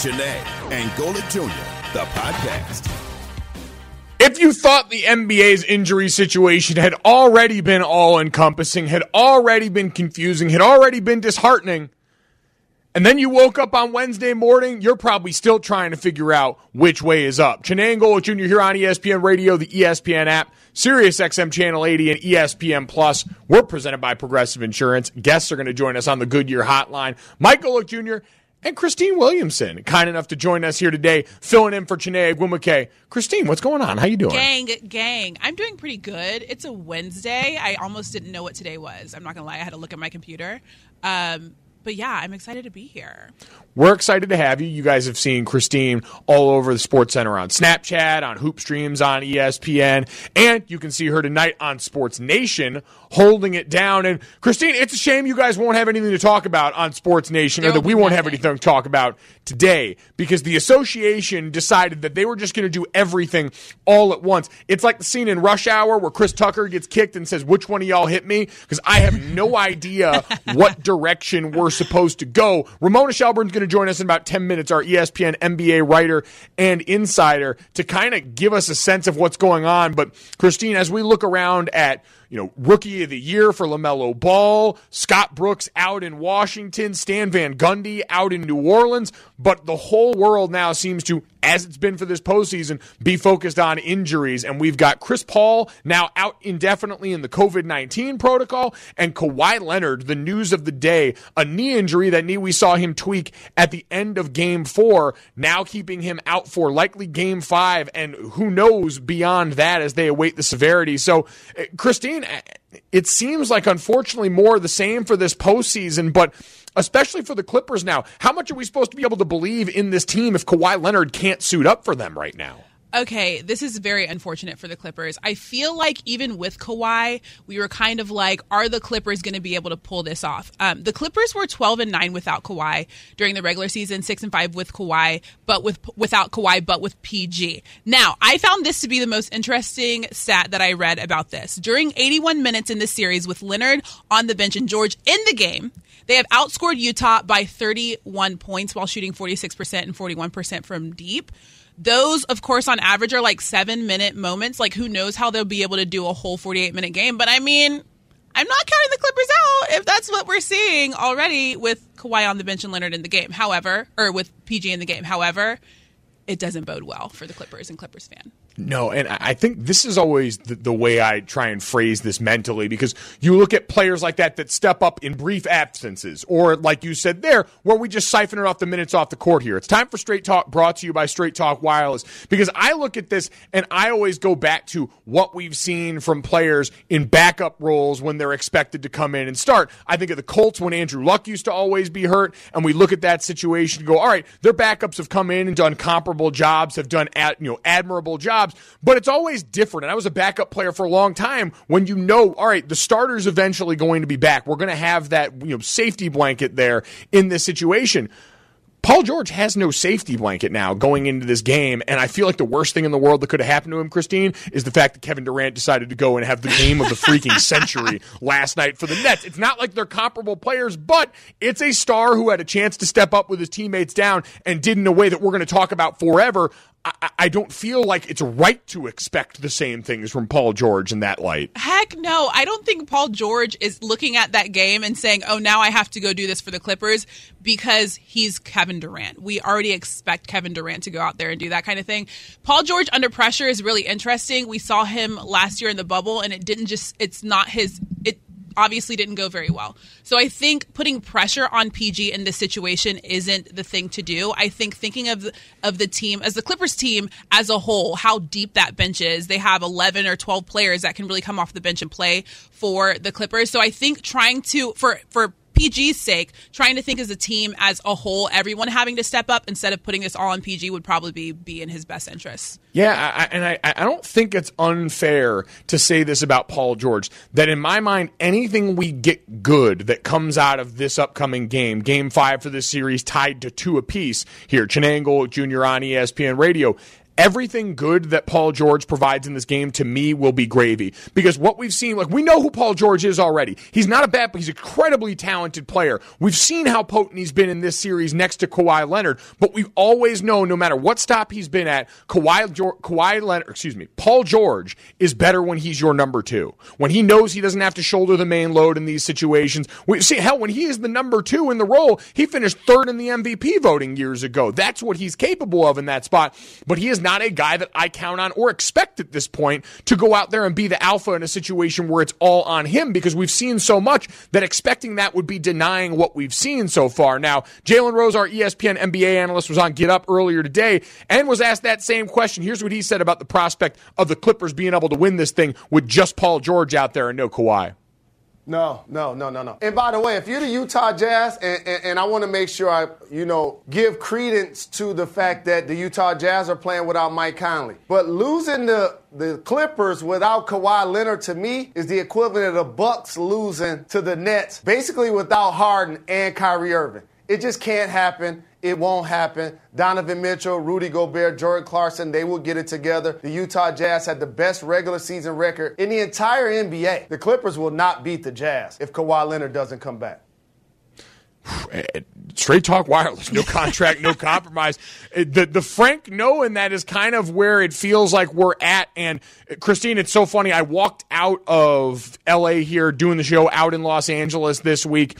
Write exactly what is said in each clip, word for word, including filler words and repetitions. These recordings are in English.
Chiney and Golic Junior, the podcast. If you thought the N B A's injury situation had already been all-encompassing, had already been confusing, had already been disheartening, and then you woke up on Wednesday morning, you're probably still trying to figure out which way is up. Chiney and Golic Junior here on E S P N Radio, the E S P N app, Sirius X M Channel eighty, and E S P N Plus. We're presented by Progressive Insurance. Guests are going to join us on the Goodyear Hotline. Mike Golic Junior and Christine Williamson, kind enough to join us here today, filling in for Chiney Agwumoke. Christine, what's going on? How you doing? Gang, gang. I'm doing pretty good. It's a Wednesday. I almost didn't know what today was. I'm not going to lie. I had to look at my computer. Um, but yeah, I'm excited to be here. We're excited to have you. You guys have seen Christine all over the Sports Center on Snapchat, on Hoop Streams, on E S P N, and you can see her tonight on Sports Nation holding it down. And Christine, it's a shame you guys won't have anything to talk about on Sports Nation, there or that we won't have anything to talk about today, because the association decided that they were just going to do everything all at once. It's like the scene in Rush Hour where Chris Tucker gets kicked and says, "Which one of y'all hit me?" Because I have no idea what direction we're supposed to go. Ramona Shelburne's going to join us in about ten minutes, our E S P N N B A writer and insider, to kind of give us a sense of what's going on. But Christine, as we look around at, you know, Rookie of the Year for LaMelo Ball, Scott Brooks out in Washington, Stan Van Gundy out in New Orleans, but the whole world now seems to, as it's been for this postseason, be focused on injuries. And we've got Chris Paul now out indefinitely in the covid nineteen protocol, and Kawhi Leonard, the news of the day, a knee injury, that knee we saw him tweak at the end of game four, now keeping him out for likely game five, and who knows beyond that as they await the severity. So, Christine, it seems like, unfortunately, more of the same for this postseason, but especially for the Clippers now. How much are we supposed to be able to believe in this team if Kawhi Leonard can't suit up for them right now? Okay, this is very unfortunate for the Clippers. I feel like even with Kawhi, we were kind of like, are the Clippers going to be able to pull this off? Um, the Clippers were twelve and nine without Kawhi during the regular season, six and five with Kawhi, but with without Kawhi, but with P G. Now, I found this to be the most interesting stat that I read about this. During eighty-one minutes in this series with Leonard on the bench and George in the game, they have outscored Utah by thirty-one points while shooting forty-six percent and forty-one percent from deep. Those, of course, on average are like seven-minute moments. Like, who knows how they'll be able to do a whole forty-eight minute game. But, I mean, I'm not counting the Clippers out if that's what we're seeing already with Kawhi on the bench and Leonard in the game. However, or with P G in the game. However, it doesn't bode well for the Clippers and Clippers fan. No, and I think this is always the, the way I try and phrase this mentally, because you look at players like that that step up in brief absences, or like you said there, where we just siphon it off the minutes off the court here. It's time for Straight Talk, brought to you by Straight Talk Wireless, because I look at this and I always go back to what we've seen from players in backup roles when they're expected to come in and start. I think of the Colts when Andrew Luck used to always be hurt, and we look at that situation and go, all right, their backups have come in and done comparable jobs, have done ad, you know admirable jobs. But it's always different. And I was a backup player for a long time when you know, all right, the starter's eventually going to be back. We're going to have that, you know, safety blanket there in this situation. Paul George has no safety blanket now going into this game, and I feel like the worst thing in the world that could have happened to him, Christine, is the fact that Kevin Durant decided to go and have the game of the freaking century last night for the Nets. It's not like they're comparable players, but it's a star who had a chance to step up with his teammates down and did in a way that we're going to talk about forever. I, I don't feel like it's right to expect the same things from Paul George in that light. Heck no. I don't think Paul George is looking at that game and saying, oh, now I have to go do this for the Clippers, because he's Kevin Durant. We already expect Kevin Durant to go out there and do that kind of thing. Paul George under pressure is really interesting. We saw him last year in the bubble, and it didn't just, it's not his, it obviously didn't go very well. So I think putting pressure on P G in this situation isn't the thing to do. I think thinking of the, of the team, as the Clippers team as a whole, how deep that bench is. They have eleven or twelve players that can really come off the bench and play for the Clippers. So I think trying to, for, for P G's sake, trying to think as a team as a whole, everyone having to step up instead of putting this all on P G would probably be, be in his best interest. Yeah, I, and I, I don't think it's unfair to say this about Paul George, that in my mind, anything we get good that comes out of this upcoming game, game five for this series, tied to two apiece here, Chiney and Golic Junior on E S P N Radio, everything good that Paul George provides in this game, to me, will be gravy. Because what we've seen, like, we know who Paul George is already. He's not a bad, but he's an incredibly talented player. We've seen how potent he's been in this series next to Kawhi Leonard, but we've always known, no matter what stop he's been at, Kawhi, Kawhi Leonard, excuse me, Paul George is better when he's your number two. When he knows he doesn't have to shoulder the main load in these situations. We see, hell, when he is the number two in the role, he finished third in the M V P voting years ago. That's what he's capable of in that spot, but he is not a guy that I count on or expect at this point to go out there and be the alpha in a situation where it's all on him, because we've seen so much that expecting that would be denying what we've seen so far. Now, Jalen Rose, our E S P N N B A analyst, was on Get Up earlier today and was asked that same question. Here's what he said about the prospect of the Clippers being able to win this thing with just Paul George out there and no Kawhi. No, no, no, no, no. And by the way, if you're the Utah Jazz, and, and, and I want to make sure I, you know, give credence to the fact that the Utah Jazz are playing without Mike Conley. But losing the, the Clippers without Kawhi Leonard, to me, is the equivalent of the Bucks losing to the Nets, basically without Harden and Kyrie Irving. It just can't happen. It won't happen. Donovan Mitchell, Rudy Gobert, Jordan Clarkson, they will get it together. The Utah Jazz had the best regular season record in the entire N B A. The Clippers will not beat the Jazz if Kawhi Leonard doesn't come back. Straight talk wireless, no contract, no compromise. The the frank no, and that is kind of where it feels like we're at. And Christine, it's so funny. I walked out of L A here doing the show out in Los Angeles this week,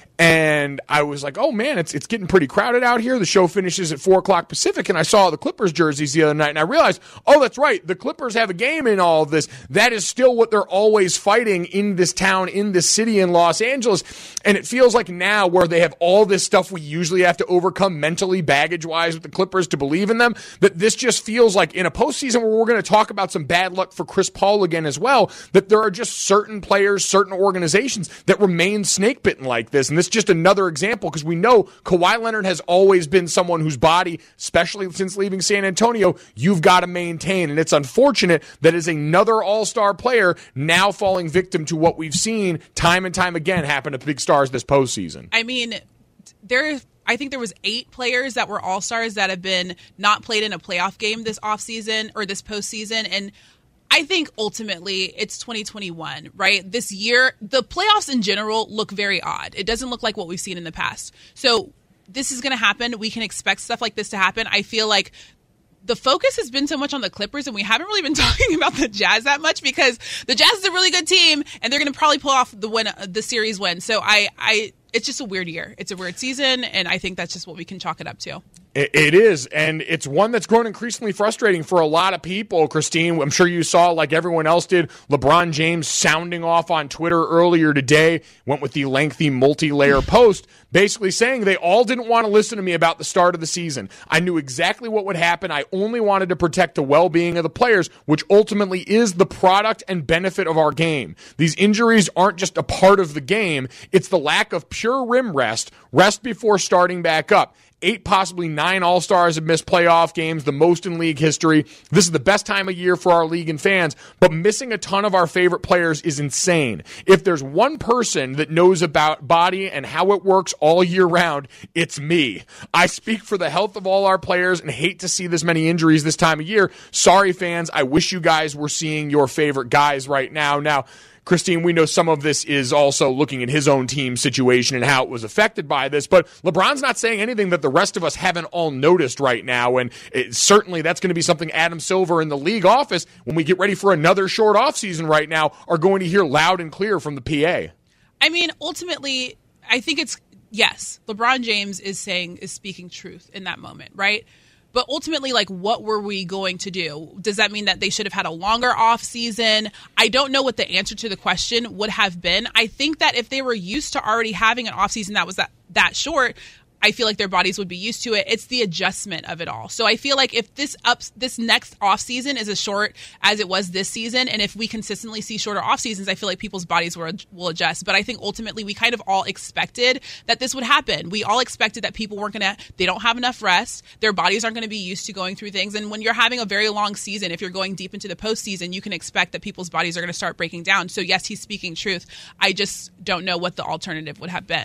and I was like, oh, man, it's it's getting pretty crowded out here. The show finishes at four o'clock Pacific, and I saw the Clippers jerseys the other night, and I realized, oh, that's right, the Clippers have a game in all of this. That is still what they're always fighting in this town, in this city in Los Angeles. And it feels like now, where they have all this stuff we usually have to overcome mentally, baggage-wise with the Clippers to believe in them, that this just feels like in a postseason where we're going to talk about some bad luck for Chris Paul again as well, that there are just certain players, certain organizations that remain snake-bitten like this. And this just another example, because we know Kawhi Leonard has always been someone whose body, especially since leaving San Antonio, you've got to maintain. And it's unfortunate that is another all-star player now falling victim to what we've seen time and time again happen to big stars this postseason. I mean, there I think there was eight players that were all-stars that have been not played in a playoff game this offseason or this postseason, and I think ultimately it's twenty twenty-one, right? This year, the playoffs in general look very odd. It doesn't look like what we've seen in the past. So this is going to happen. We can expect stuff like this to happen. I feel like the focus has been so much on the Clippers, and we haven't really been talking about the Jazz that much, because the Jazz is a really good team, and they're going to probably pull off the win, the series win. So I, I, it's just a weird year. It's a weird season, and I think that's just what we can chalk it up to. It is, and it's one that's grown increasingly frustrating for a lot of people, Christine. I'm sure you saw, like everyone else did, LeBron James sounding off on Twitter earlier today, went with the lengthy multi-layer post, basically saying they all didn't want to listen to me about the start of the season. I knew exactly what would happen. I only wanted to protect the well-being of the players, which ultimately is the product and benefit of our game. These injuries aren't just a part of the game. It's the lack of pure rim rest, rest before starting back up. Eight, possibly nine All-Stars have missed playoff games, the most in league history. This is the best time of year for our league and fans, but missing a ton of our favorite players is insane. If there's one person that knows about body and how it works all year round, it's me. I speak for the health of all our players and hate to see this many injuries this time of year. Sorry, fans. I wish you guys were seeing your favorite guys right now. Now, Christine, we know some of this is also looking at his own team situation and how it was affected by this, but LeBron's not saying anything that the rest of us haven't all noticed right now, and it, certainly that's going to be something Adam Silver in the league office, when we get ready for another short offseason right now, are going to hear loud and clear from the P A. I mean, ultimately, I think it's, yes, LeBron James is saying, is speaking truth in that moment, right? But ultimately, like, what were we going to do? Does that mean that they should have had a longer off season? I don't know what the answer to the question would have been. I think that if they were used to already having an off season that was that, that short, I feel like their bodies would be used to it. It's the adjustment of it all. So I feel like if this ups, this next off season is as short as it was this season, and if we consistently see shorter off seasons, I feel like people's bodies will, will adjust. But I think ultimately we kind of all expected that this would happen. We all expected that people weren't going to, they don't have enough rest. Their bodies aren't going to be used to going through things. And when you're having a very long season, if you're going deep into the postseason, you can expect that people's bodies are going to start breaking down. So yes, he's speaking truth. I just don't know what the alternative would have been.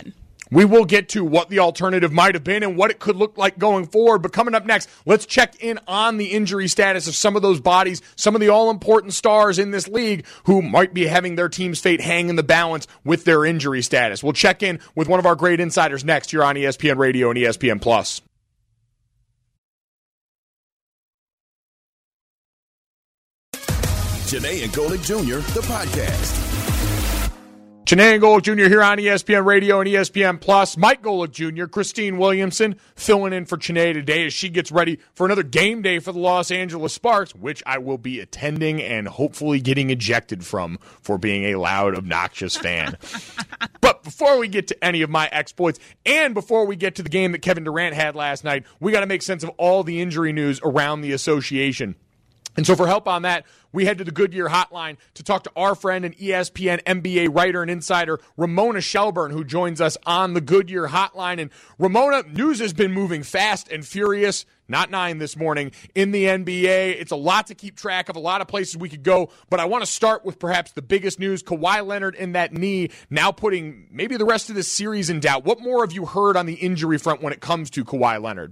We will get to what the alternative might have been and what it could look like going forward. But coming up next, let's check in on the injury status of some of those bodies, some of the all-important stars in this league who might be having their team's fate hang in the balance with their injury status. We'll check in with one of our great insiders next here on E S P N Radio and E S P N Plus. Janae and Golic Junior, the podcast. Janae and Golic Junior here on E S P N Radio and E S P N Plus. Mike Golic Junior, Christine Williamson filling in for Janae today as she gets ready for another game day for the Los Angeles Sparks, which I will be attending and hopefully getting ejected from for being a loud, obnoxious fan. But before we get to any of my exploits and before we get to the game that Kevin Durant had last night, we got to make sense of all the injury news around the association. And so for help on that, we head to the Goodyear Hotline to talk to our friend and E S P N N B A writer and insider, Ramona Shelburne, who joins us on the Goodyear Hotline. And Ramona, news has been moving fast and furious, not nine this morning, in the N B A. It's a lot to keep track of, a lot of places we could go. But I want to start with perhaps the biggest news, Kawhi Leonard and that knee now putting maybe the rest of this series in doubt. What more have you heard on the injury front when it comes to Kawhi Leonard?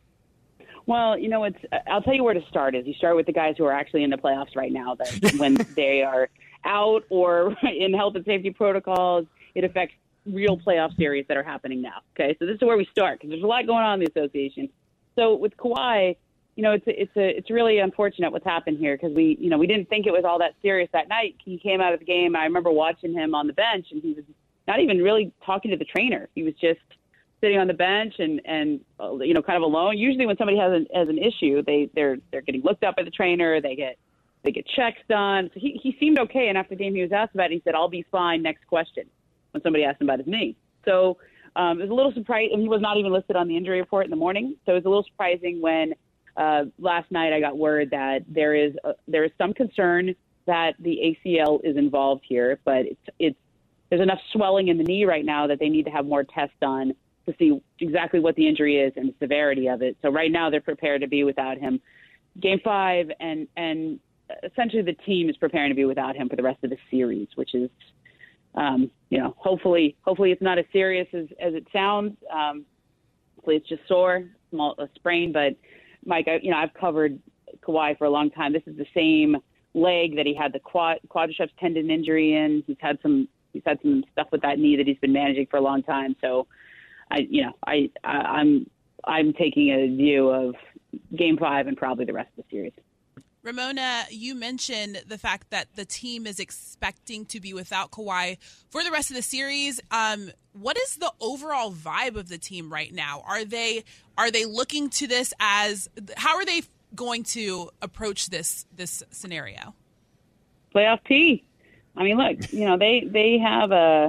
Well, you know, it's. I'll tell you where to start is you start with the guys who are actually in the playoffs right now. That when they are out or in health and safety protocols, it affects real playoff series that are happening now. Okay, so this is where we start because there's a lot going on in the association. So with Kawhi, you know, it's it's a it's really unfortunate what's happened here because we, you know, we didn't think it was all that serious that night. He came out of the game. I remember watching him on the bench, and he was not even really talking to the trainer. He was just sitting on the bench and, and uh, you know, kind of alone. Usually when somebody has an, has an issue, they, they're they're getting looked up by the trainer. They get they get checks done. So he, he seemed okay. And after the game, he was asked about it. He said, I'll be fine. Next question, when somebody asked him about his knee. So um, it was a little surprising. And he was not even listed on the injury report in the morning. So it was a little surprising when uh, last night I got word that there is a, there is some concern that the A C L is involved here. But it's, it's there's enough swelling in the knee right now that they need to have more tests done to see exactly what the injury is and the severity of it. So right now they're prepared to be without him. Game five, and and essentially the team is preparing to be without him for the rest of the series, which is, um, you know, hopefully hopefully it's not as serious as, as it sounds. Um, hopefully it's just sore, small, a sprain. But, Mike, I, you know, I've covered Kawhi for a long time. This is the same leg that he had the quad, quadriceps tendon injury in. He's had some he's had some stuff with that knee that he's been managing for a long time. So, I, you know, I, I, I'm, I'm taking a view of Game Five and probably the rest of the series. Ramona, you mentioned the fact that the team is expecting to be without Kawhi for the rest of the series. Um, what is the overall vibe of the team right now? Are they, are they looking to this as how are they going to approach this this scenario? Playoff T. I mean, look, you know, they they have a.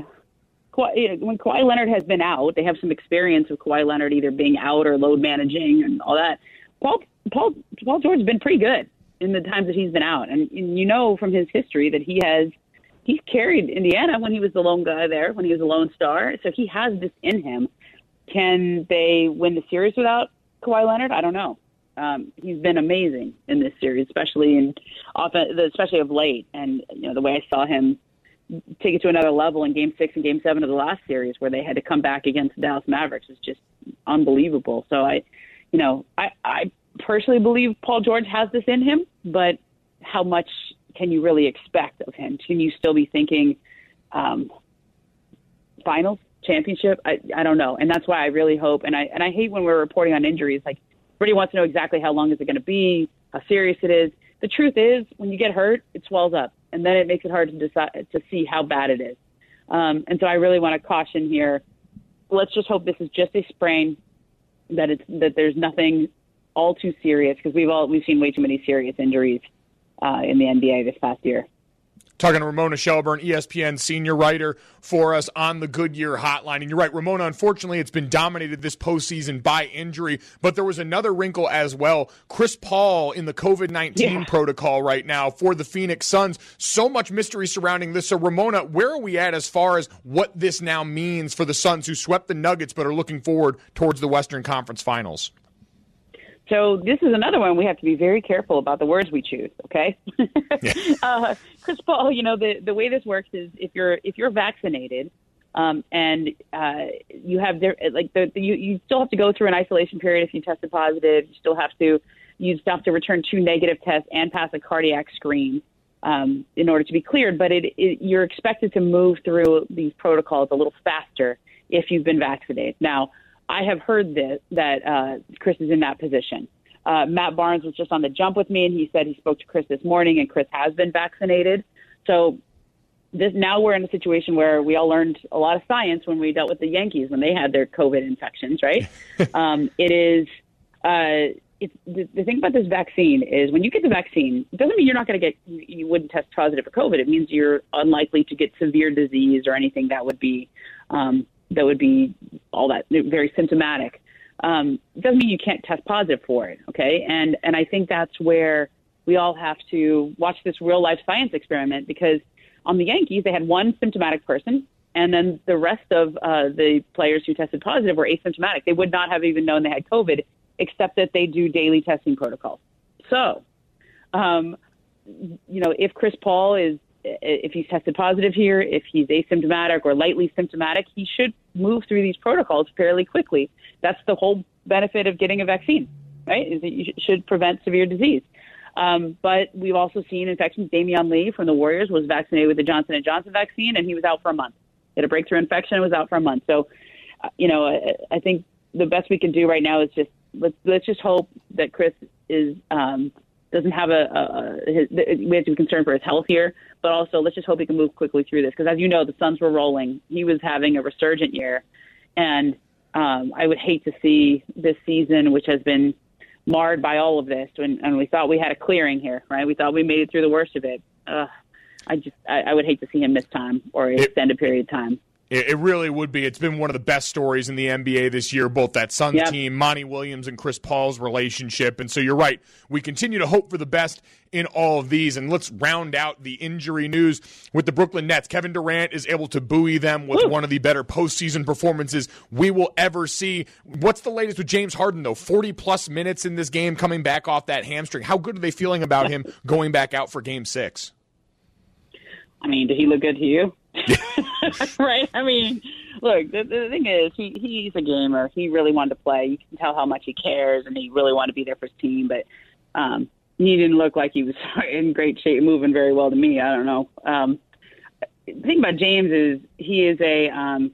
When Kawhi Leonard has been out, they have some experience with Kawhi Leonard either being out or load managing and all that. Paul Paul Paul George has been pretty good in the times that he's been out, and, and you know from his history that he has he's carried Indiana when he was the lone guy there, when he was a lone star. So he has this in him. Can they win the series without Kawhi Leonard? I don't know. Um, he's been amazing in this series, especially in offense, especially of late, and you know the way I saw him take it to another level in Game Six and Game Seven of the last series, where they had to come back against the Dallas Mavericks, is just unbelievable. So I, you know, I, I personally believe Paul George has this in him, but how much can you really expect of him? Can you still be thinking um, finals, championship? I, I don't know, and that's why I really hope. And I and I hate when we're reporting on injuries. Like everybody wants to know exactly how long is it going to be, how serious it is. The truth is, when you get hurt, it swells up, and then it makes it hard to decide to see how bad it is. Um, and so I really want to caution here. Let's just hope this is just a sprain, that it's that there's nothing all too serious, because we've all we've seen way too many serious injuries uh, in the N B A this past year. Talking to Ramona Shelburne, E S P N senior writer for us on the Goodyear Hotline. And you're right, Ramona, unfortunately, it's been dominated this postseason by injury, but there was another wrinkle as well. Chris Paul in the covid nineteen yeah. protocol right now for the Phoenix Suns. So much mystery surrounding this. So, Ramona, where are we at as far as what this now means for the Suns, who swept the Nuggets but are looking forward towards the Western Conference Finals? So this is another one we have to be very careful about the words we choose, okay? Yeah. uh, Chris Paul, you know, the, the way this works is if you're if you're vaccinated, Um, and uh, you have there, like the, the you, you still have to go through an isolation period if you tested positive. You still have to you still have to return two negative tests and pass a cardiac screen um, in order to be cleared. But it, it, you're expected to move through these protocols a little faster if you've been vaccinated. Now, I have heard this, that uh, Chris is in that position. Uh, Matt Barnes was just on the jump with me, and he said he spoke to Chris this morning, and Chris has been vaccinated. So this now we're in a situation where we all learned a lot of science when we dealt with the Yankees when they had their COVID infections, right? um, it is uh, it's, the, the thing about this vaccine is when you get the vaccine, it doesn't mean you're not going to get you, you wouldn't test positive for COVID. It means you're unlikely to get severe disease or anything that would be um, that would be all that very symptomatic. Um, it doesn't mean you can't test positive for it, okay? And and I think that's where we all have to watch this real life science experiment, because on the Yankees, they had one symptomatic person, and then the rest of uh, the players who tested positive were asymptomatic. They would not have even known they had COVID, except that they do daily testing protocols. So, um, you know, if Chris Paul is, if he's tested positive here, if he's asymptomatic or lightly symptomatic, he should move through these protocols fairly quickly. That's the whole benefit of getting a vaccine, right? Is that you should prevent severe disease. Um, but we've also seen infections. Damian Lee from the Warriors was vaccinated with the Johnson and Johnson vaccine, and he was out for a month. He had a breakthrough infection and was out for a month. So, uh, you know, I, I think the best we can do right now is just let's let's just hope that Chris is um, doesn't have a, a, a his, we have to be concerned for his health here, but also let's just hope he can move quickly through this, because as you know, the Suns were rolling. He was having a resurgent year, and um, I would hate to see this season, which has been marred by all of this, and, and we thought we had a clearing here, right? We thought we made it through the worst of it. Uh, I just, I, I would hate to see him miss time or an extended period of time. It really would be. It's been one of the best stories in the N B A this year, both that Suns yep. team, Monty Williams and Chris Paul's relationship. And so you're right. We continue to hope for the best in all of these. And let's round out the injury news with the Brooklyn Nets. Kevin Durant is able to buoy them with Woo. one of the better postseason performances we will ever see. What's the latest with James Harden, though? forty-plus minutes in this game coming back off that hamstring. How good are they feeling about him going back out for Game six? I mean, did he look good to you? Right? I mean, look, the, the thing is, he, he's a gamer. He really wanted to play. You can tell how much he cares, and he really wanted to be there for his team. But um, he didn't look like he was in great shape, moving very well to me. I don't know. Um, the thing about James is he is a um,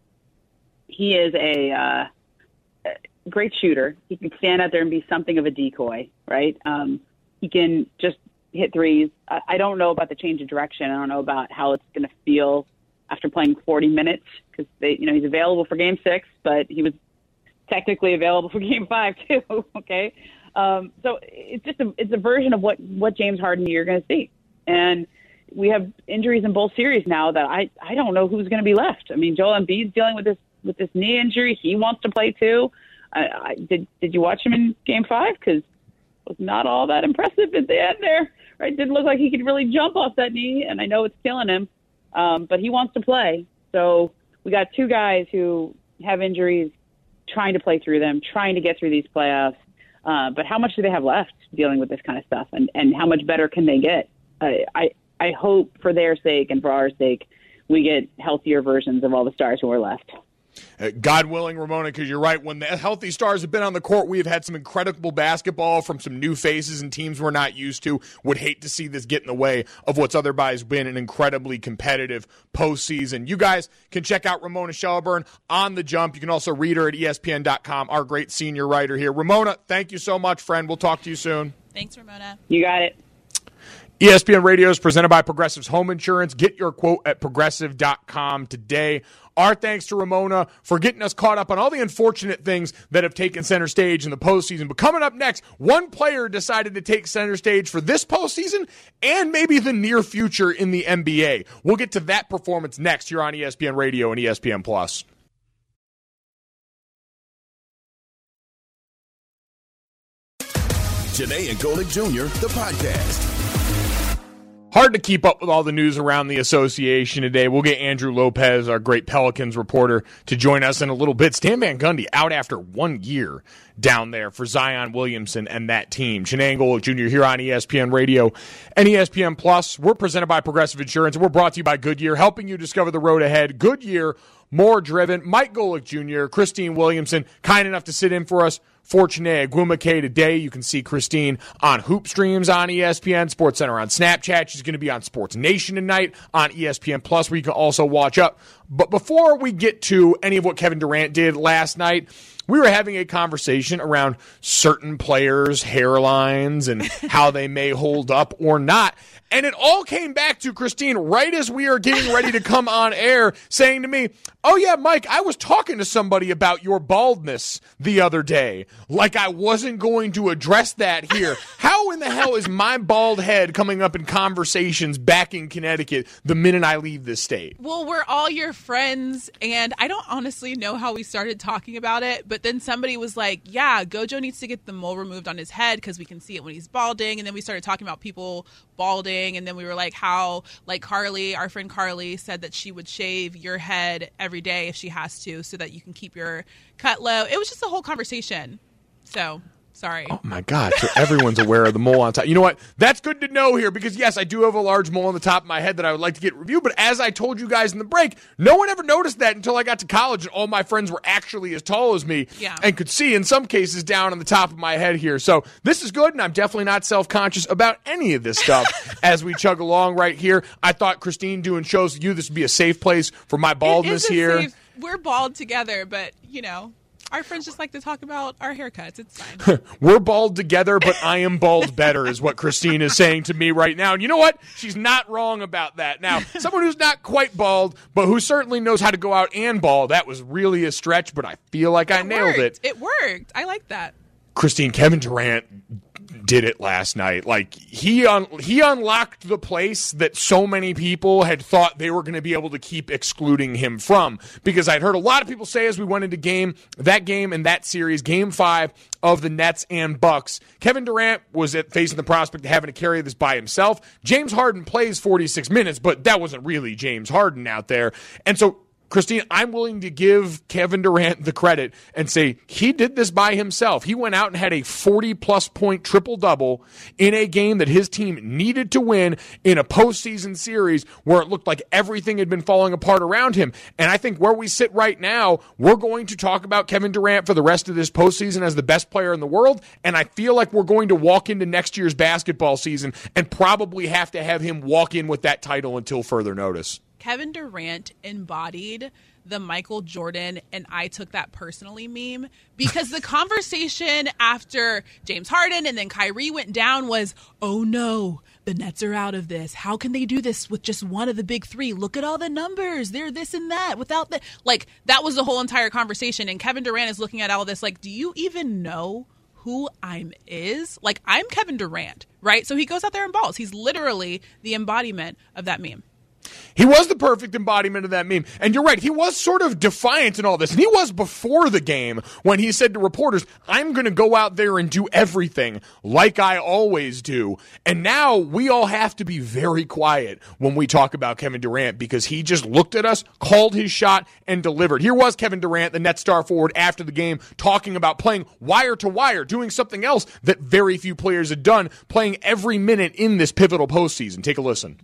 he is a uh, great shooter. He can stand out there and be something of a decoy, right? Um, he can just hit threes. I, I don't know about the change of direction. I don't know about how it's going to feel after playing forty minutes, because they, you know, he's available for Game Six, but he was technically available for Game Five too. Okay, um, so it's just a it's a version of what what James Harden you're going to see, and we have injuries in both series now that I I don't know who's going to be left. I mean, Joel Embiid's dealing with this with this knee injury. He wants to play too. I, I, did did you watch him in Game Five? Because it was not all that impressive at the end there. Right? Didn't look like he could really jump off that knee, and I know it's killing him, um, but he wants to play. So we got two guys who have injuries, trying to play through them, trying to get through these playoffs. Uh, but how much do they have left dealing with this kind of stuff, and, and how much better can they get? Uh, I I hope for their sake and for our sake, we get healthier versions of all the stars who are left. Uh, God willing, Ramona, because you're right. When the healthy stars have been on the court, we have had some incredible basketball from some new faces and teams we're not used to. Would hate to see this get in the way of what's otherwise been an incredibly competitive postseason. You guys can check out Ramona Shelburne on The Jump. You can also read her at E S P N dot com, our great senior writer here. Ramona, thank you so much, friend. We'll talk to you soon. Thanks, Ramona. You got it. E S P N Radio is presented by Progressive's Home Insurance. Get your quote at progressive dot com today. Our thanks to Ramona for getting us caught up on all the unfortunate things that have taken center stage in the postseason. But coming up next, one player decided to take center stage for this postseason and maybe the near future in the N B A. We'll get to that performance next here on E S P N Radio and E S P N Plus. Janae and Golick Junior, the podcast. Hard to keep up with all the news around the association today. We'll get Andrew Lopez, our great Pelicans reporter, to join us in a little bit. Stan Van Gundy out after one year down there for Zion Williamson and that team. Chinang Golic Junior here on E S P N Radio and E S P N Plus. We're presented by Progressive Insurance, and we're brought to you by Goodyear, helping you discover the road ahead. Goodyear, more driven. Mike Golic Junior, Christine Williamson, kind enough to sit in for us for Chiney Agwumake today. You can see Christine on Hoop Streams on E S P N, Sports Center on Snapchat. She's going to be on Sports Nation tonight on E S P N Plus, where you can also watch up. But before we get to any of what Kevin Durant did last night, we were having a conversation around certain players' hairlines and how they may hold up or not. And it all came back to Christine right as we are getting ready to come on air saying to me, oh yeah, Mike, I was talking to somebody about your baldness the other day. Like I wasn't going to address that here. How in the hell is my bald head coming up in conversations back in Connecticut the minute I leave this state? Well, we're all your friends, and I don't honestly know how we started talking about it, but then somebody was like, yeah, Gojo needs to get the mole removed on his head because we can see it when he's balding. And then we started talking about people balding, and then we were like, how, like Carly, our friend Carly, said that she would shave your head every day if she has to so that you can keep your cut low. It was just a whole conversation. So, sorry. Oh, my God. So everyone's aware of the mole on top. You know what? That's good to know here because, yes, I do have a large mole on the top of my head that I would like to get reviewed. But as I told you guys in the break, no one ever noticed that until I got to college and all my friends were actually as tall as me yeah. and could see, in some cases, down on the top of my head here. So this is good, and I'm definitely not self-conscious about any of this stuff as we chug along right here. I thought, Christine, doing shows with you, this would be a safe place for my baldness it is a here. Safe, we're bald together, but, you know. Our friends just like to talk about our haircuts. It's fine. We're bald together, but I am bald better is what Christine is saying to me right now. And you know what? She's not wrong about that. Now, someone who's not quite bald, but who certainly knows how to go out and bald, that was really a stretch, but I feel like I it nailed worked. it. It worked. I like that. Christine, Kevin Durant did it last night. Like he un- he unlocked the place that so many people had thought they were going to be able to keep excluding him from. Because I'd heard a lot of people say as we went into game that game and that series, game five of the Nets and Bucks, Kevin Durant was at facing the prospect of having to carry this by himself. James Harden plays forty-six minutes, but that wasn't really James Harden out there. And so, Christine, I'm willing to give Kevin Durant the credit and say he did this by himself. He went out and had a forty-plus point triple-double in a game that his team needed to win in a postseason series where it looked like everything had been falling apart around him. And I think where we sit right now, we're going to talk about Kevin Durant for the rest of this postseason as the best player in the world, and I feel like we're going to walk into next year's basketball season and probably have to have him walk in with that title until further notice. Kevin Durant embodied the Michael Jordan and I took that personally meme because the conversation after James Harden and then Kyrie went down was, oh no, the Nets are out of this. How can they do this with just one of the big three? Look at all the numbers. They're this and that without that. Like that was the whole entire conversation. And Kevin Durant is looking at all this like, do you even know who I'm is? Like I'm Kevin Durant, right? So he goes out there and balls. He's literally the embodiment of that meme. He was the perfect embodiment of that meme. And you're right, he was sort of defiant in all this. And he was before the game when he said to reporters, I'm going to go out there and do everything like I always do. And now we all have to be very quiet when we talk about Kevin Durant because he just looked at us, called his shot, and delivered. Here was Kevin Durant, the Nets star forward, after the game, talking about playing wire to wire, doing something else that very few players had done, playing every minute in this pivotal postseason. Take a listen.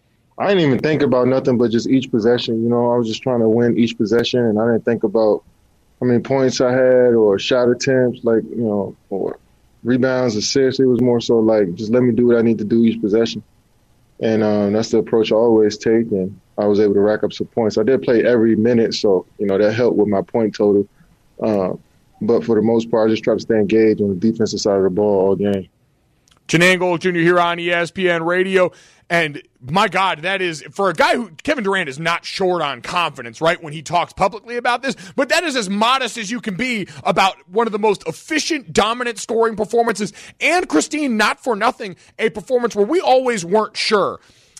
I didn't even think about nothing but just each possession. You know, I was just trying to win each possession, and I didn't think about how many points I had or shot attempts, like, you know, or rebounds, assists. It was more so like just let me do what I need to do each possession. And um, that's the approach I always take, and I was able to rack up some points. I did play every minute, so, you know, that helped with my point total. Uh, but for the most part, I just tried to stay engaged on the defensive side of the ball all game. Chinang Golic Junior here on E S P N Radio. And my God, that is, for a guy who, Kevin Durant is not short on confidence, right, when he talks publicly about this, but that is as modest as you can be about one of the most efficient, dominant scoring performances. And Christine, not for nothing, a performance where we always weren't sure.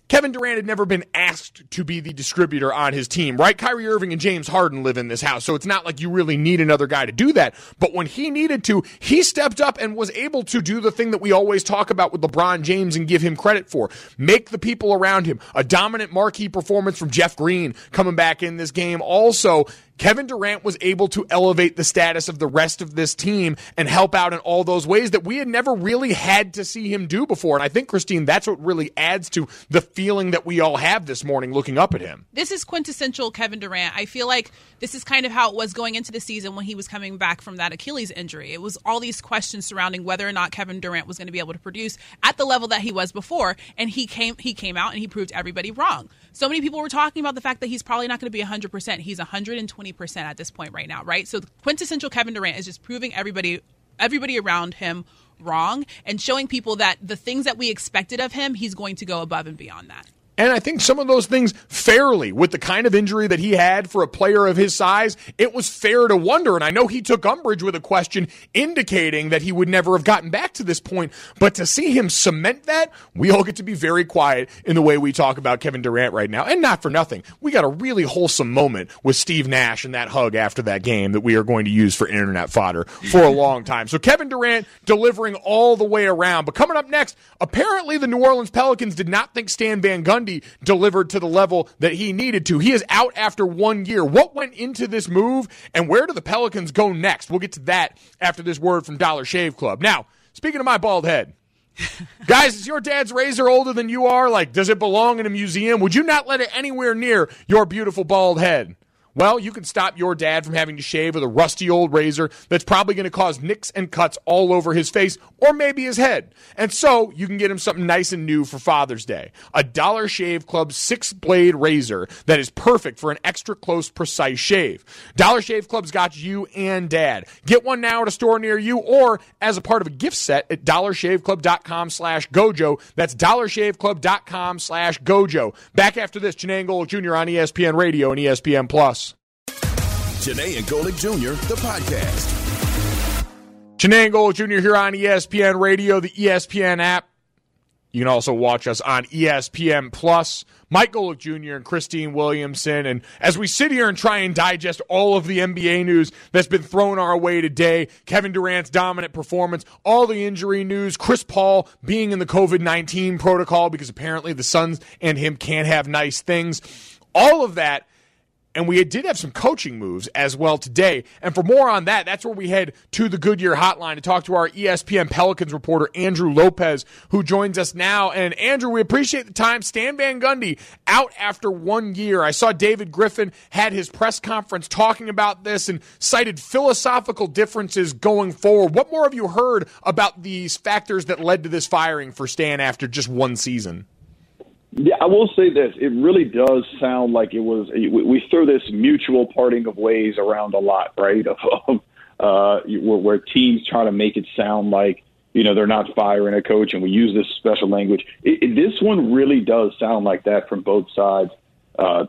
Kevin Durant had never been asked to be the distributor on his team, right? Kyrie Irving and James Harden live in this house, so it's not like you really need another guy to do that. But when he needed to, he stepped up and was able to do the thing that we always talk about with LeBron James and give him credit for. Make the people around him. A dominant marquee performance from Jeff Green coming back in this game. Also, Kevin Durant was able to elevate the status of the rest of this team and help out in all those ways that we had never really had to see him do before. And I think, Christine, that's what really adds to the feeling that we all have this morning looking up at him. This is quintessential Kevin Durant. I feel like this is kind of how it was going into the season when he was coming back from that Achilles injury. It was all these questions surrounding whether or not Kevin Durant was going to be able to produce at the level that he was before. And he came he came out and he proved everybody wrong. So many people were talking about the fact that he's probably not going to be one hundred percent. He's one hundred twenty percent at this point right now, right? So quintessential Kevin Durant is just proving everybody everybody around him wrong and showing people that the things that we expected of him, he's going to go above and beyond that. And I think some of those things fairly, with the kind of injury that he had for a player of his size, it was fair to wonder. And I know he took umbrage with a question indicating that he would never have gotten back to this point. But to see him cement that, we all get to be very quiet in the way we talk about Kevin Durant right now. And not for nothing. We got a really wholesome moment with Steve Nash and that hug after that game that we are going to use for internet fodder for a long time. So Kevin Durant delivering all the way around. But coming up next, apparently the New Orleans Pelicans did not think Stan Van Gundy delivered to the level that he needed to. He is out after one year. What went into this move, and where do the Pelicans go next? We'll get to that after this word from Dollar Shave Club. Now, speaking of my bald head, guys, is your dad's razor older than you are? Like, does it belong in a museum? Would you not let it anywhere near your beautiful bald head? Well, you can stop your dad from having to shave with a rusty old razor that's probably going to cause nicks and cuts all over his face or maybe his head. And so you can get him something nice and new for Father's Day. A Dollar Shave Club six-blade razor that is perfect for an extra close, precise shave. Dollar Shave Club's got you and Dad. Get one now at a store near you or as a part of a gift set at dollarshaveclub.com slash gojo. That's dollarshaveclub.com slash gojo. Back after this, Janae Golick Junior on E S P N Radio and E S P N Plus. Janae and Golick Junior, the podcast. Janae and Golick Junior here on E S P N Radio, the E S P N app. You can also watch us on E S P N Plus. Mike Golick Junior and Christine Williamson. And as we sit here and try and digest all of the N B A news that's been thrown our way today, Kevin Durant's dominant performance, all the injury news, Chris Paul being in the covid nineteen protocol because apparently the Suns and him can't have nice things, all of that. And we did have some coaching moves as well today. And for more on that, that's where we head to the Goodyear Hotline to talk to our E S P N Pelicans reporter, Andrew Lopez, who joins us now. And Andrew, we appreciate the time. Stan Van Gundy out after one year. I saw David Griffin had his press conference talking about this and cited philosophical differences going forward. What more have you heard about these factors that led to this firing for Stan after just one season? Yeah, I will say this. It really does sound like it was – we throw this mutual parting of ways around a lot, right, of, uh, where, where teams try to make it sound like, you know, they're not firing a coach, and we use this special language. It, it, this one really does sound like that from both sides. Uh,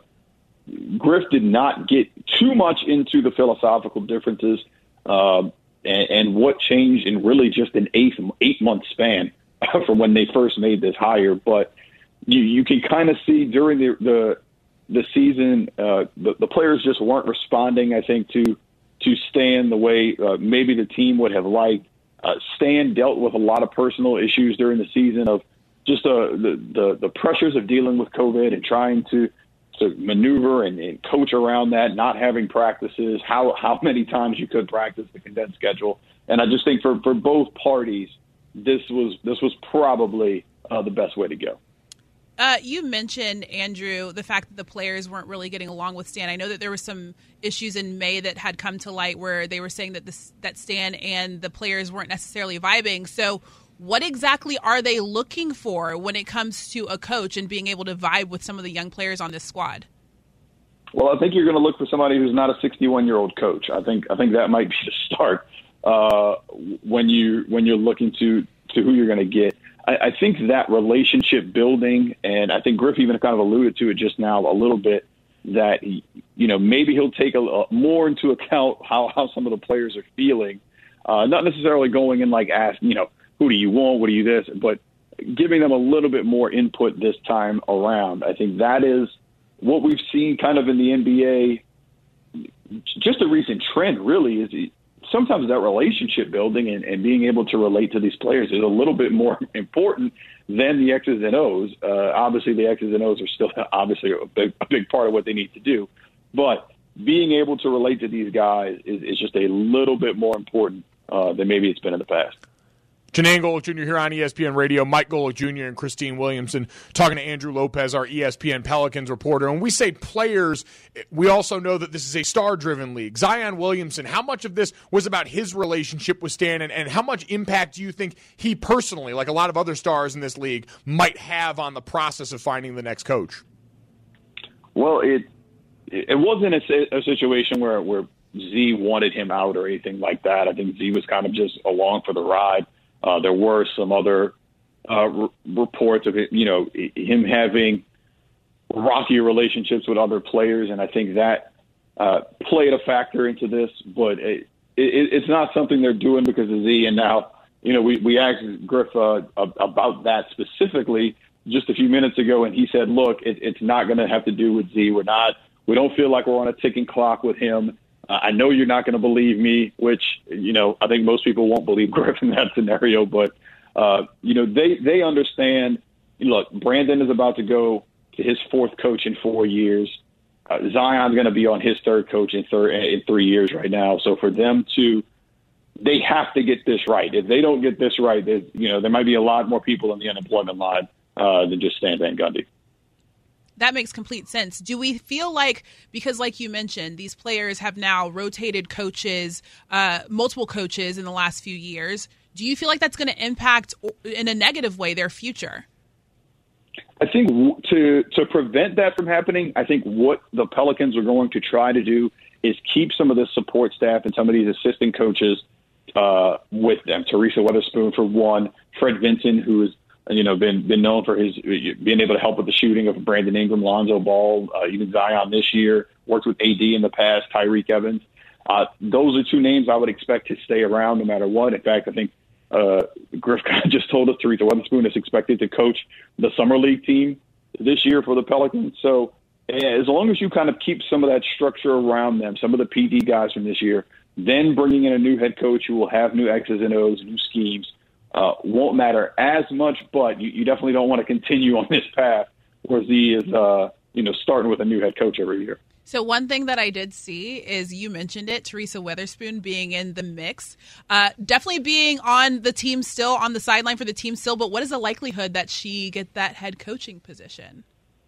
Griff did not get too much into the philosophical differences uh, and, and what changed in really just an eight, eight-month span from when they first made this hire, but – You, you can kind of see during the the, the season, uh, the, the players just weren't responding, I think, to to Stan the way uh, maybe the team would have liked. Uh, Stan dealt with a lot of personal issues during the season of just uh, the, the, the pressures of dealing with COVID and trying to, to maneuver and, and coach around that, not having practices, how, how many times you could practice the condensed schedule. And I just think for, for both parties, this was this was probably uh, the best way to go. Uh, you mentioned, Andrew, the fact that the players weren't really getting along with Stan. I know that there were some issues in May that had come to light where they were saying that this, that Stan and the players weren't necessarily vibing. So what exactly are they looking for when it comes to a coach and being able to vibe with some of the young players on this squad? Well, I think you're going to look for somebody who's not a sixty-one-year-old coach. I think I think that might be the start uh, when you when you're looking to to who you're going to get. I think that relationship building, and I think Griff even kind of alluded to it just now a little bit, that, he, you know, maybe he'll take a, a more into account how, how some of the players are feeling, uh, not necessarily going in like ask, you know, who do you want, what do you this, but giving them a little bit more input this time around. I think that is what we've seen kind of in the N B A. Just a recent trend, really, is sometimes that relationship building and, and being able to relate to these players is a little bit more important than the X's and O's. Uh, obviously, the X's and O's are still obviously a big, a big part of what they need to do. But being able to relate to these guys is, is just a little bit more important uh, than maybe it's been in the past. Janae Golic Junior here on E S P N Radio. Mike Golic Junior and Christine Williamson talking to Andrew Lopez, our E S P N Pelicans reporter. And when we say players, we also know that this is a star-driven league. Zion Williamson, how much of this was about his relationship with Stan, and, and how much impact do you think he personally, like a lot of other stars in this league, might have on the process of finding the next coach? Well, it it wasn't a, a situation where, where Z wanted him out or anything like that. I think Z was kind of just along for the ride. Uh, there were some other uh, r- reports of it, you know, him having rocky relationships with other players, and I think that uh, played a factor into this. But it, it, it's not something they're doing because of Z. And now, you know, we, we asked Griff uh, about that specifically just a few minutes ago, and he said, "Look, it, it's not going to have to do with Z. We're not. We don't feel like we're on a ticking clock with him." Uh, I know you're not going to believe me, which, you know, I think most people won't believe Griff in that scenario. But, uh, you know, they, they understand, look, Brandon is about to go to his fourth coach in four years. Uh, Zion's going to be on his third coach in, third, in three years right now. So for them to – they have to get this right. If they don't get this right, you know, there might be a lot more people in the unemployment line uh, than just Stan Van Gundy. That makes complete sense. Do we feel like, because like you mentioned, these players have now rotated coaches, uh, multiple coaches in the last few years, do you feel like that's going to impact in a negative way their future? I think to to prevent that from happening, I think what the Pelicans are going to try to do is keep some of the support staff and some of these assistant coaches uh, with them. Teresa Weatherspoon, for one, Fred Vinson, who is you know, been been known for his being able to help with the shooting of Brandon Ingram, Lonzo Ball, uh, even Zion this year, worked with A D in the past, Tyreek Evans. Uh, those are two names I would expect to stay around no matter what. In fact, I think uh, Griff just told us Teresa Weatherspoon is expected to coach the Summer League team this year for the Pelicans. So as long as you kind of keep some of that structure around them, some of the P D guys from this year, then bringing in a new head coach who will have new X's and O's, new schemes, Uh, won't matter as much, but you, you definitely don't want to continue on this path where Z is, uh, you know, starting with a new head coach every year. So one thing that I did see is you mentioned it, Teresa Weatherspoon being in the mix, uh, definitely being on the team still, on the sideline for the team still, but what is the likelihood that she get that head coaching position?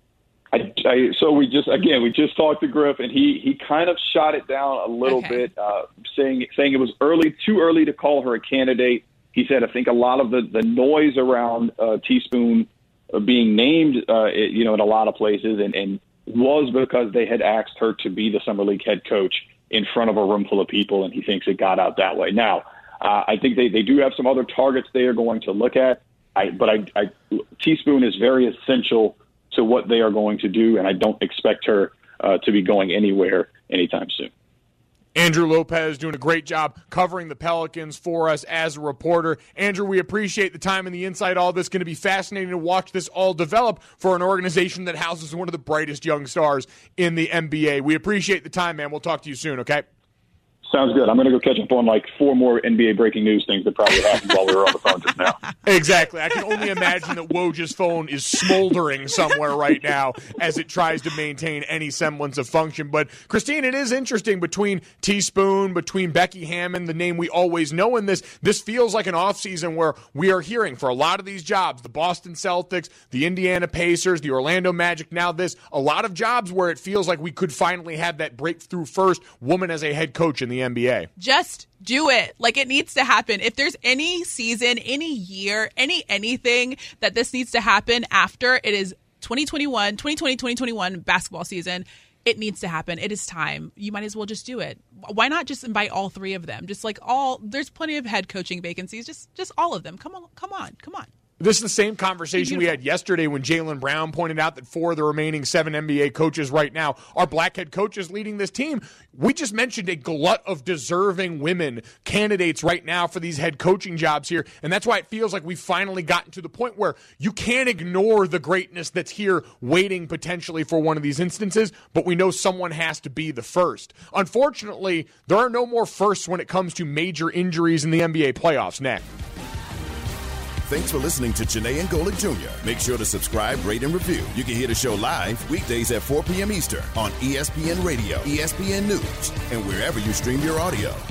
I, I, so we just, again, we just talked to Griff, and he, he kind of shot it down a little Okay. bit, uh, saying saying it was early, too early to call her a candidate. He said, I think a lot of the, the noise around uh, Teaspoon being named, uh, it, you know, in a lot of places and, and was because they had asked her to be the Summer League head coach in front of a room full of people, and he thinks it got out that way. Now, uh, I think they, they do have some other targets they are going to look at, I, but I, I, Teaspoon is very essential to what they are going to do, and I don't expect her uh, to be going anywhere anytime soon. Andrew Lopez doing a great job covering the Pelicans for us as a reporter. Andrew, we appreciate the time and the insight. All this going to be fascinating to watch this all develop for an organization that houses one of the brightest young stars in the N B A. We appreciate the time, man. We'll talk to you soon, okay? Sounds good. I'm going to go catch up on like four more N B A breaking news things that probably happened while we were on the phone just now. Exactly. I can only imagine that Woj's phone is smoldering somewhere right now as it tries to maintain any semblance of function. But, Christine, it is interesting between Teaspoon, between Becky Hammon, the name we always know in this. This feels like an offseason where we are hearing for a lot of these jobs, the Boston Celtics, the Indiana Pacers, the Orlando Magic, now this, a lot of jobs where it feels like we could finally have that breakthrough first woman as a head coach in the N B A. Just do it. Like, it needs to happen. If there's any season, any year, any anything that this needs to happen after, it is twenty twenty-one, twenty twenty, twenty twenty-one basketball season. It needs to happen. It is time. You might as well just do it. Why not just invite all three of them? Just like all, there's plenty of head coaching vacancies. Just, just all of them. Come on, come on, come on. This is the same conversation we had yesterday when Jaylen Brown pointed out that four of the remaining seven N B A coaches right now are black head coaches leading this team. We just mentioned a glut of deserving women candidates right now for these head coaching jobs here, and that's why it feels like we've finally gotten to the point where you can't ignore the greatness that's here waiting potentially for one of these instances, but we know someone has to be the first. Unfortunately, there are no more firsts when it comes to major injuries in the N B A playoffs. Next. Thanks for listening to Janae and Golic Junior Make sure to subscribe, rate, and review. You can hear the show live weekdays at four p.m. Eastern on E S P N Radio, E S P N News, and wherever you stream your audio.